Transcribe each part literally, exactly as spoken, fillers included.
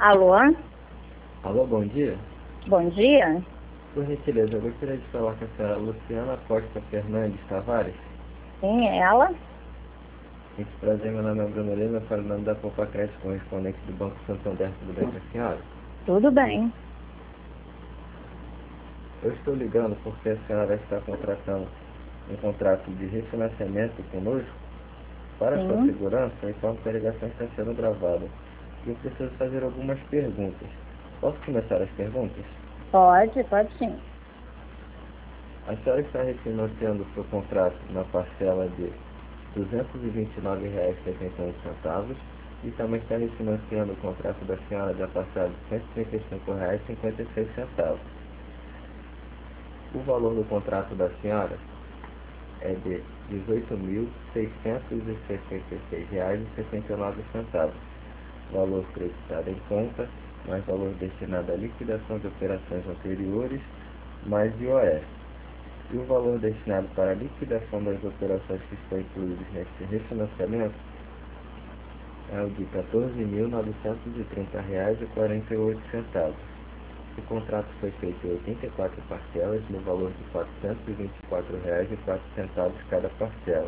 Alô? Alô, bom dia. Bom dia? Por gentileza, eu gostaria de falar com a senhora Luciana Costa Fernandes Tavares. Sim, é ela? Muito prazer, meu nome é Bruno Lima, eu falo em nome da Poupa Crédito, correspondente do Banco Santander. Tudo bem com a senhora? Tudo bem. Eu estou ligando porque a senhora está contratando um contrato de refinanciamento conosco. Para sua Sim. segurança, eu informo que a ligação está sendo gravada. E eu preciso fazer algumas perguntas. Posso começar as perguntas? Pode, pode sim. A senhora está refinanciando o seu contrato na parcela de duzentos e vinte e nove reais e setenta e um centavos e também está refinanciando o contrato da senhora da parcela de cento e trinta e cinco reais e cinquenta e seis centavos. O valor do contrato da senhora é de dezoito mil seiscentos e sessenta e seis reais e setenta e nove centavos. Valor creditado em conta, mais valor destinado à liquidação de operações anteriores, mais I O F. E o valor destinado para a liquidação das operações que estão incluídas neste refinanciamento é o de quatorze mil novecentos e trinta reais e quarenta e oito centavos. O contrato foi feito em oitenta e quatro parcelas, no valor de quatrocentos e vinte e quatro reais e quatro centavos cada parcela.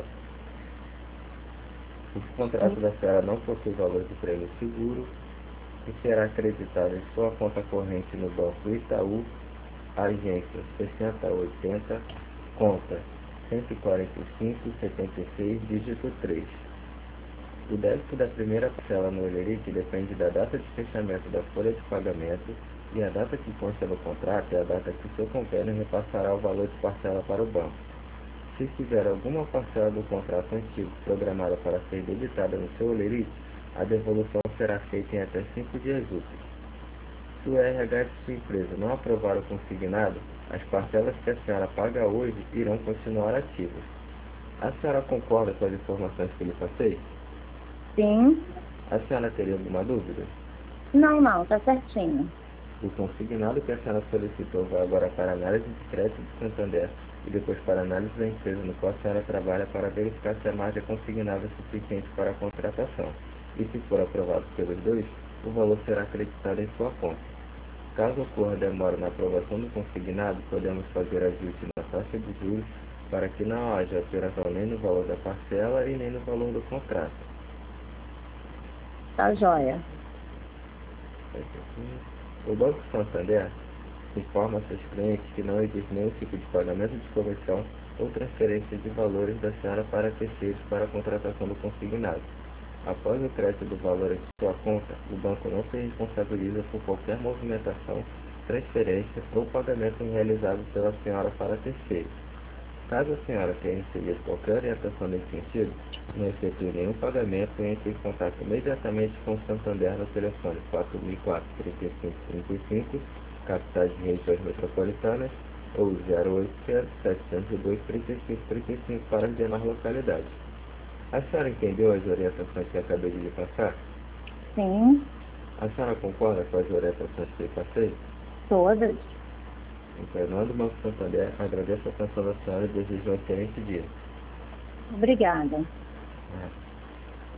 O contrato da senhora não possui valor de prêmio seguro e será acreditado em sua conta corrente no Banco Itaú, agência sessenta oitenta, conta cento e quarenta e cinco, setenta e seis, dígito três. O débito da primeira parcela no Oleric depende da data de fechamento da folha de pagamento e a data que consta no contrato é a data que o seu convênio repassará o valor de parcela para o banco. Se tiver alguma parcela do contrato antigo programada para ser debitada no seu Oleric, a devolução será feita em até cinco dias úteis. Se o R H de sua empresa não aprovar o consignado, as parcelas que a senhora paga hoje irão continuar ativas. A senhora concorda com as informações que lhe passei? Sim. A senhora teria alguma dúvida? Não, não, tá certinho. O consignado que a senhora solicitou vai agora para a análise de crédito de Santander e depois para a análise da empresa no qual a senhora trabalha para verificar se a margem consignada é suficiente para a contratação. E se for aprovado pelos dois, o valor será acreditado em sua conta. Caso ocorra demora na aprovação do consignado, podemos fazer ajuste na taxa de juros para que não haja alteração nem no valor da parcela e nem no valor do contrato. Tá joia. O Banco Santander informa a seus clientes que não existe nenhum tipo de pagamento de comissão ou transferência de valores da senhora para terceiros para a contratação do consignado. Após o crédito do valor em sua conta, o banco não se responsabiliza por qualquer movimentação, transferência ou pagamento realizado pela senhora para terceiros. Caso a senhora tenha recebido qualquer orientação nesse sentido, não efetue nenhum pagamento e entre em contato imediatamente com o Santander no telefone quatro mil e quatro, trinta e cinco, trinta e cinco, capitais de regiões metropolitanas, ou zero oitocentos, setecentos e dois, trinta e cinco, trinta e cinco para as demais localidades. A senhora entendeu as orientações que acabei de lhe passar? Sim, A senhora concorda com as orientações que lhe passei? todas. Em Fernando Banco Santander, agradeço a atenção da senhora e desejo um excelente dia. Obrigada. É.